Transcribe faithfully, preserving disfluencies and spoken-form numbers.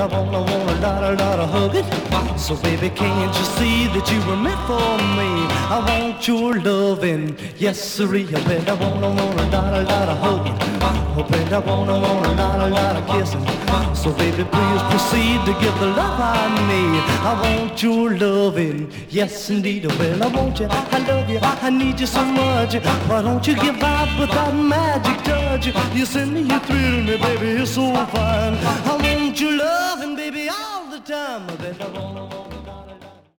I wanna, wanna, lot, a lot of hug it. So baby, can't you see that you were meant for me? I want your loving, yes sirree. I bet I wanna, wanna, lot, a lot of hug it. I bet I wanna, wanna, lot, a lot of kissing. So baby, please proceed to give the love I need. I want your loving, yes indeed. Well, I want you, I love you, I need you so much. Why don't you give out with that magic touch? You send me, you thrill me, baby, you're so fine. I want your loving, baby, all the time. I bet I wanna, wanna